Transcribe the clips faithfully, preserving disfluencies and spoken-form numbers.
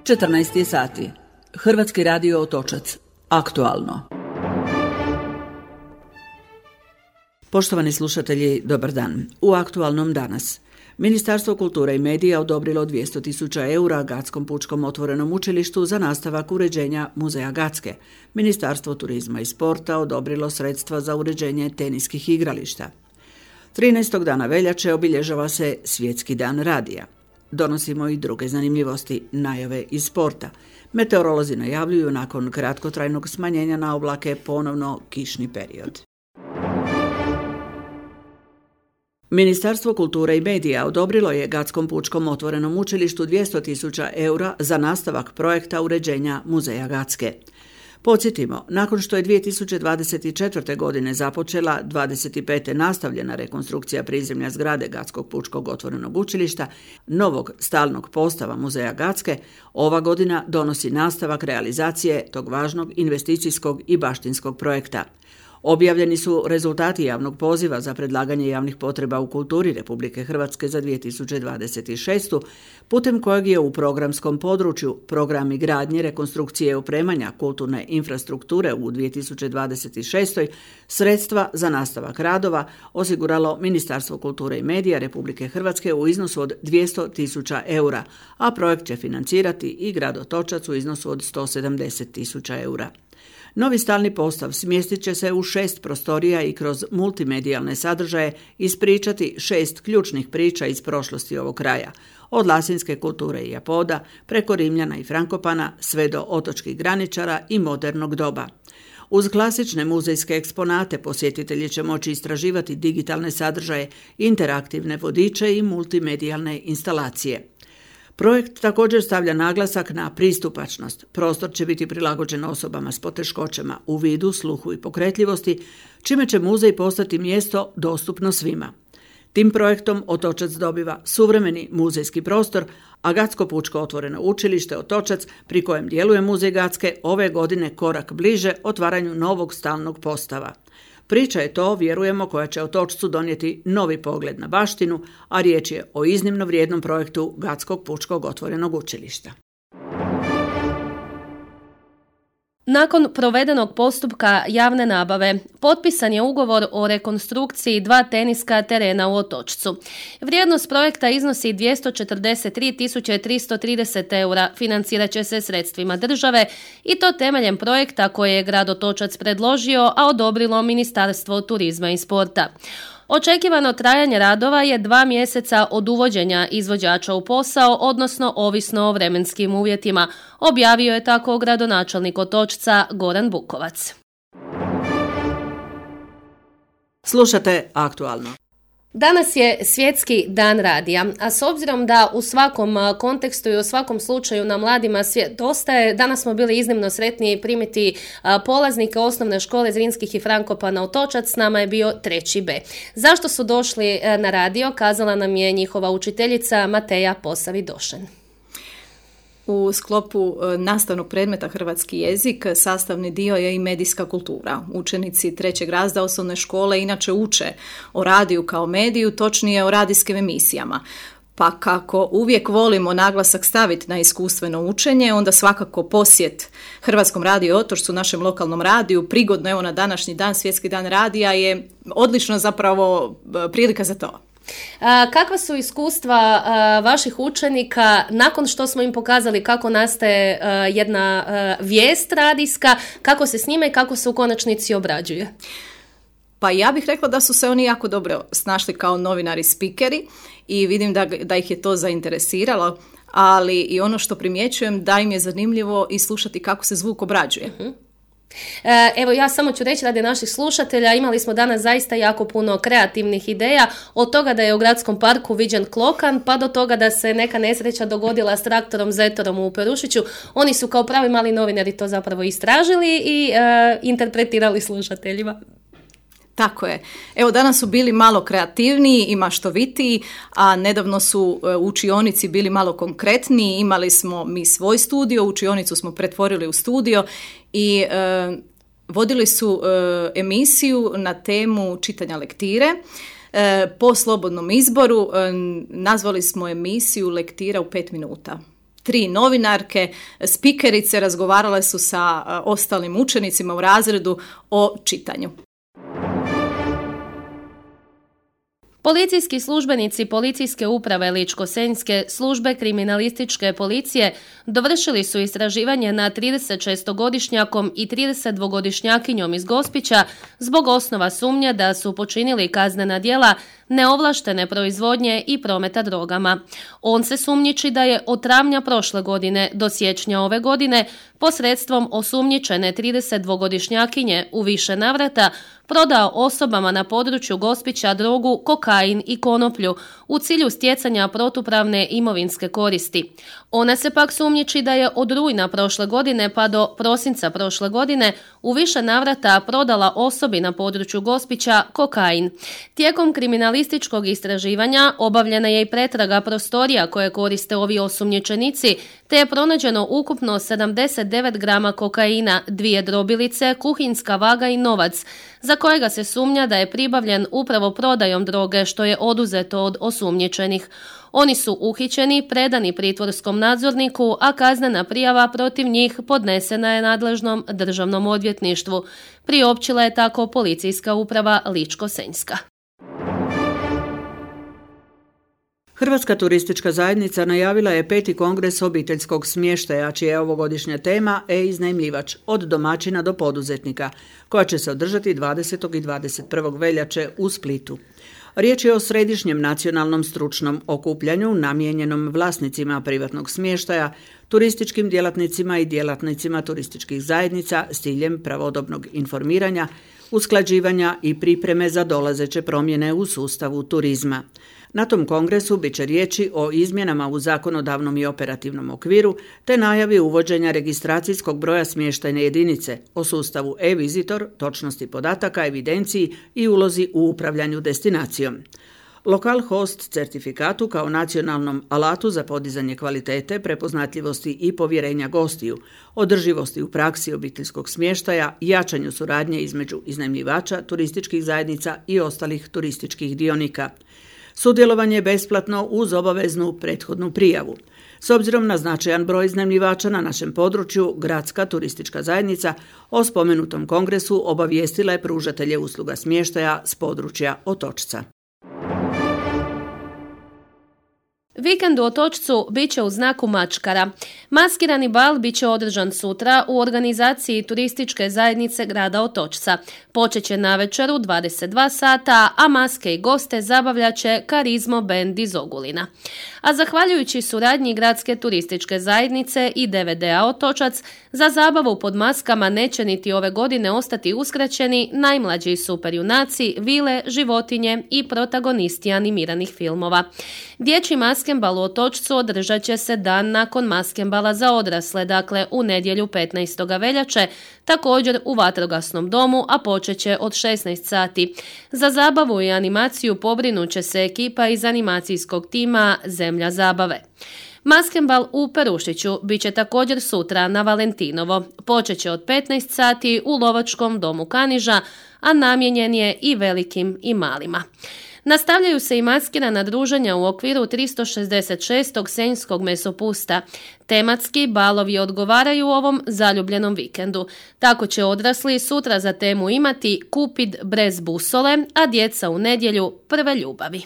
četrnaest sati. Hrvatski radio Otočac. Aktualno. Poštovani slušatelji, dobar dan. U aktualnom danas. Ministarstvo kulture i medija odobrilo dvjesto tisuća eura Gatskom pučkom otvorenom učilištu za nastavak uređenja muzeja Gatske. Ministarstvo turizma i sporta odobrilo sredstva za uređenje teniskih igrališta. trinaestog dana veljače obilježava se Svjetski dan radija. Donosimo i druge zanimljivosti, najave iz sporta. Meteorolozi najavljuju nakon kratkotrajnog smanjenja na oblake ponovno kišni period. Ministarstvo kulture i medija odobrilo je Gatskom pučkom otvorenom učilištu dvjesto tisuća eura za nastavak projekta uređenja muzeja Gatske. Podsjetimo, nakon što je dvije tisuće dvadeset četvrte. godine započela dvadeset pete nastavljena rekonstrukcija prizemlja zgrade Gatskog pučkog otvorenog učilišta, novog stalnog postava muzeja Gatske, ova godina donosi nastavak realizacije tog važnog investicijskog i baštinskog projekta. Objavljeni su rezultati javnog poziva za predlaganje javnih potreba u kulturi Republike Hrvatske za dvije tisuće dvadeset šestu. putem kojeg je u programskom području programi gradnje, rekonstrukcije i opremanja kulturne infrastrukture u dvije tisuće dvadeset šestoj. sredstva za nastavak radova osiguralo Ministarstvo kulture i medija Republike Hrvatske u iznosu od dvjesto tisuća eura, a projekt će financirati i grad Otočac u iznosu od sto sedamdeset tisuća eura. Novi stalni postav smjestit će se u šest prostorija i kroz multimedijalne sadržaje ispričati šest ključnih priča iz prošlosti ovog kraja, od lasinske kulture i apoda, preko Rimljana i Frankopana, sve do otočkih graničara i modernog doba. Uz klasične muzejske eksponate posjetitelji će moći istraživati digitalne sadržaje, interaktivne vodiče i multimedijalne instalacije. Projekt također stavlja naglasak na pristupačnost. Prostor će biti prilagođen osobama s poteškoćama u vidu, sluhu i pokretljivosti, čime će muzej postati mjesto dostupno svima. Tim projektom Otočac dobiva suvremeni muzejski prostor, a Gatsko pučko otvoreno učilište Otočac, pri kojem djeluje muzej Gatske, ove godine korak bliže otvaranju novog stalnog postava. Priča je to, vjerujemo, koja će Otočcu donijeti novi pogled na baštinu, a riječ je o iznimno vrijednom projektu Gatskog pučkog otvorenog učilišta. Nakon provedenog postupka javne nabave, potpisan je ugovor o rekonstrukciji dva teniska terena u Otočcu. Vrijednost projekta iznosi dvjesto četrdeset tri tisuće tristo trideset eura, financirat će se sredstvima države i to temeljem projekta koje je grad Otočac predložio, a odobrilo Ministarstvo turizma i sporta. Očekivano trajanje radova je dva mjeseca od uvođenja izvođača u posao, odnosno ovisno o vremenskim uvjetima, objavio je tako gradonačelnik Otočca Goran Bukovac. Slušate Aktualno. Danas je Svjetski dan radija, a s obzirom da u svakom kontekstu i u svakom slučaju na mladima svijet ostaje, danas smo bili iznimno sretni primiti polaznike osnovne škole Zrinskih i Frankopana Otočac, s nama je bio treći B. Zašto su došli na radio, kazala nam je njihova učiteljica Mateja Posavi-Došen. U sklopu nastavnog predmeta hrvatski jezik sastavni dio je i medijska kultura. Učenici trećeg razreda osnovne škole inače uče o radiju kao mediju, točnije o radijskim emisijama. Pa kako uvijek volimo naglasak staviti na iskustveno učenje, onda svakako posjet Hrvatskom radiju Otočcu, našem lokalnom radiju, prigodno evo na današnji dan, Svjetski dan radija, je odlično zapravo prilika za to. Kakva su iskustva vaših učenika nakon što smo im pokazali kako nastaje jedna vijest radijska, kako se snima i kako se u konačnici obrađuje? Pa ja bih rekla da su se oni jako dobro snašli kao novinari, spikeri i vidim da, da ih je to zainteresiralo, ali i ono što primjećujem da im je zanimljivo i slušati kako se zvuk obrađuje. Uh-huh. Evo, ja samo ću reći radi naših slušatelja, imali smo danas zaista jako puno kreativnih ideja, od toga da je u gradskom parku viđen klokan, pa do toga da se neka nesreća dogodila s traktorom Zetorom u Perušiću. Oni su kao pravi mali novinari to zapravo istražili i uh, interpretirali slušateljima. Tako je. Evo, danas su bili malo kreativniji i maštovitiji, a nedavno su u učionici bili malo konkretniji. Imali smo mi svoj studio, učionicu smo pretvorili u studio i e, vodili su e, emisiju na temu čitanja lektire. E, po slobodnom izboru e, nazvali smo emisiju Lektira u pet minuta. tri novinarke, spikerice, razgovarale su sa ostalim učenicima u razredu o čitanju. Policijski službenici Policijske uprave Ličko-senjske službe kriminalističke policije dovršili su istraživanje na tridesetšestogodišnjakom i tridesetdvogodišnjakinjom iz Gospića zbog osnova sumnje da su počinili kaznena djela neovlaštene proizvodnje i prometa drogama. On se sumnjiči da je od travnja prošle godine do siječnja ove godine posredstvom osumnjičene tridesetdvogodišnjakinje u više navrata prodao osobama na području Gospića drogu, kokain i konoplju u cilju stjecanja protupravne imovinske koristi. Ona se pak sumnjiči da je od rujna prošle godine pa do prosinca prošle godine u više navrata prodala osobi na području Gospića kokain. Tijekom kriminalističkog istraživanja obavljena je i pretraga prostorija koje koriste ovi osumnjičenici, te je pronađeno ukupno sedamdeset devet grama kokaina, dvije drobilice, kuhinska vaga i novac, za kojega se sumnja da je pribavljen upravo prodajom droge što je oduzeto od osumnjičenih. Oni su uhićeni, predani pritvorskom nadzorniku, a kaznena prijava protiv njih podnesena je nadležnom državnom odvjetništvu. Priopćila je tako Policijska uprava Ličko-senjska. Hrvatska turistička zajednica najavila je peti kongres obiteljskog smještaja, čija je ovogodišnja tema e-iznajmljivač od domaćina do poduzetnika, koja će se održati dvadesetog i dvadeset prvog veljače u Splitu. Riječ je o središnjem nacionalnom stručnom okupljanju namijenjenom vlasnicima privatnog smještaja, turističkim djelatnicima i djelatnicima turističkih zajednica s ciljem pravodobnog informiranja, usklađivanja i pripreme za dolazeće promjene u sustavu turizma. Na tom kongresu bit će riječi o izmjenama u zakonodavnom i operativnom okviru te najavi uvođenja registracijskog broja smještajne jedinice, o sustavu e-vizitor, točnosti podataka, evidenciji i ulozi u upravljanju destinacijom. Lokal host certifikatu kao nacionalnom alatu za podizanje kvalitete, prepoznatljivosti i povjerenja gostiju, održivosti u praksi obiteljskog smještaja, jačanju suradnje između iznajmljivača, turističkih zajednica i ostalih turističkih dionika. Sudjelovanje je besplatno uz obaveznu prethodnu prijavu. S obzirom na značajan broj iznajmljivača na našem području, Gradska turistička zajednica o spomenutom kongresu obavijestila je pružatelje usluga smještaja s područja Otočca. Vikend u Otočcu bit će u znaku mačkara. Maskirani bal bit će održan sutra u organizaciji turističke zajednice grada Otočca. Počet će navečer u dvadeset dva sata, a maske i goste zabavljat će Karizmo bend iz Ogulina. A zahvaljujući suradnji Gradske turističke zajednice i D V D-a Otočac, za zabavu pod maskama neće niti ove godine ostati uskraćeni najmlađi superjunaci, vile, životinje i protagonisti animiranih filmova. Dječji maskembal u Otočcu održat će se dan nakon maskembala za odrasle, dakle u nedjelju petnaestog veljače, također u vatrogasnom domu, a počet će od šesnaest sati. Za zabavu i animaciju pobrinut će se ekipa iz animacijskog tima Zemlja zabave. Maskembal u Perušiću bit će također sutra na Valentinovo. Počet će od petnaest sati u Lovačkom domu Kaniža, a namijenjen je i velikim i malima. Nastavljaju se i maskirana druženja u okviru tristo šezdeset šestog senjskog mesopusta. Tematski balovi odgovaraju ovom zaljubljenom vikendu. Tako će odrasli sutra za temu imati Kupid brez busole, a djeca u nedjelju prve ljubavi.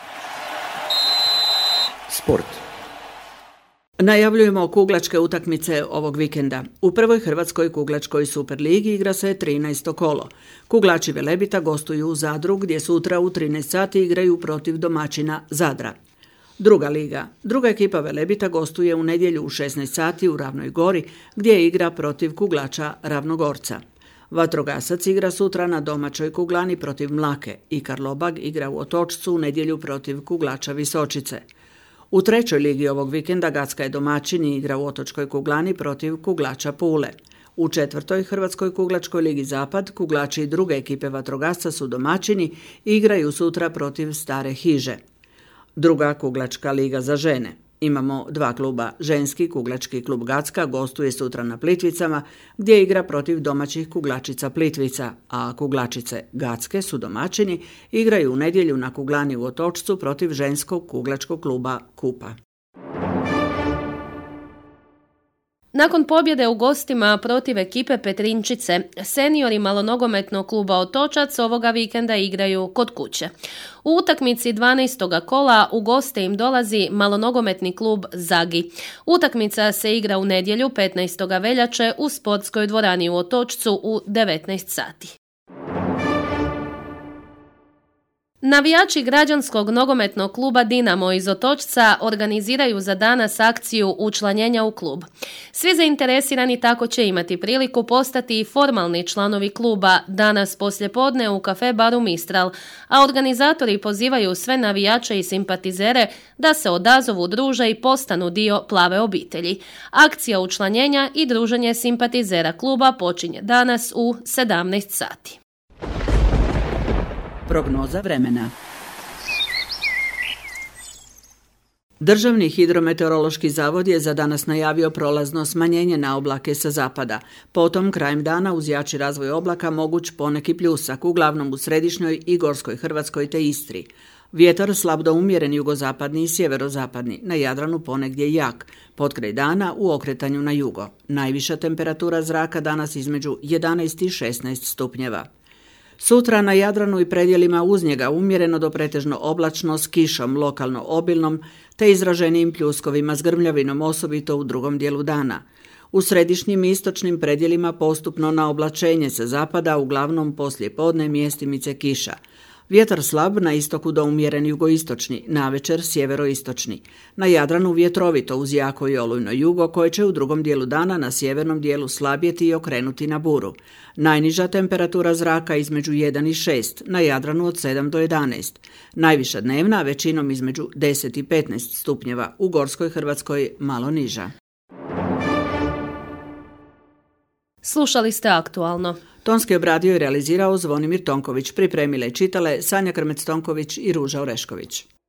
Sport. Najavljujemo kuglačke utakmice ovog vikenda. U prvoj Hrvatskoj kuglačkoj superligi igra se trinaesto kolo. Kuglači Velebita gostuju u Zadru, gdje sutra u trinaest sati igraju protiv domaćina Zadra. Druga liga. Druga ekipa Velebita gostuje u nedjelju u šesnaest sati u Ravnoj Gori, gdje igra protiv kuglača Ravnogorca. Vatrogasac igra sutra na domaćoj kuglani protiv Mlake i Karlobag igra u Otočcu u nedjelju protiv kuglača Visočice. U trećoj ligi ovog vikenda Gacka je domaćin i igra u Otočkoj kuglani protiv kuglača Pule. U četvrtoj Hrvatskoj kuglačkoj ligi Zapad kuglači druge ekipe vatrogasca su domaćini i igraju sutra protiv Stare Hiže. Druga kuglačka liga za žene. Imamo dva kluba. Ženski kuglački klub Gacka gostuje sutra na Plitvicama, gdje igra protiv domaćih kuglačica Plitvica, a kuglačice Gacke su domaćini i igraju u nedjelju na kuglani u Otočcu protiv ženskog kuglačkog kluba Kupa. Nakon pobjede u gostima protiv ekipe Petrinčice, seniori malonogometnog kluba Otočac ovoga vikenda igraju kod kuće. U utakmici dvanaestoga kola u goste im dolazi malonogometni klub Zagi. Utakmica se igra u nedjelju petnaestoga veljače u sportskoj dvorani u Otočcu u devetnaest sati. Navijači građanskog nogometnog kluba Dinamo iz Otočca organiziraju za danas akciju učlanjenja u klub. Svi zainteresirani tako će imati priliku postati i formalni članovi kluba danas poslijepodne u kafe baru Mistral, a organizatori pozivaju sve navijače i simpatizere da se odazovu, druže i postanu dio plave obitelji. Akcija učlanjenja i druženje simpatizera kluba počinje danas u sedamnaest sati. Prognoza vremena. Državni hidrometeorološki zavod je za danas najavio prolazno smanjenje na oblake sa zapada. Potom, krajem dana, uz jači razvoj oblaka moguć poneki pljusak, uglavnom u središnjoj i gorskoj Hrvatskoj te Istri. Vjetar slab do umjeren jugozapadni i sjeverozapadni, na Jadranu ponegdje jak, potkraj dana u okretanju na jugo. Najviša temperatura zraka danas između jedanaest i šesnaest stupnjeva. Sutra na Jadranu i predjelima uz njega umjereno do pretežno oblačno s kišom, lokalno obilnom, te izraženijim pljuskovima s grmljavinom, osobito u drugom dijelu dana. U središnjim i istočnim predjelima postupno na oblačenje sa zapada, uglavnom poslije podne mjestimice kiša. Vjetar slab, na istoku do umjeren jugoistočni, navečer sjeveroistočni. Na Jadranu vjetrovito uz jako i olujno jugo koje će u drugom dijelu dana na sjevernom dijelu slabjeti i okrenuti na buru. Najniža temperatura zraka između jedan i šest, na Jadranu od sedam do jedanaest. Najviša dnevna većinom između deset i petnaest stupnjeva, u gorskoj Hrvatskoj malo niža. Slušali ste Aktualno. Tonski obradio i realizirao Zvonimir Tonković, pripremile i čitale Sanja Krmec-Tonković i Ruža Orešković.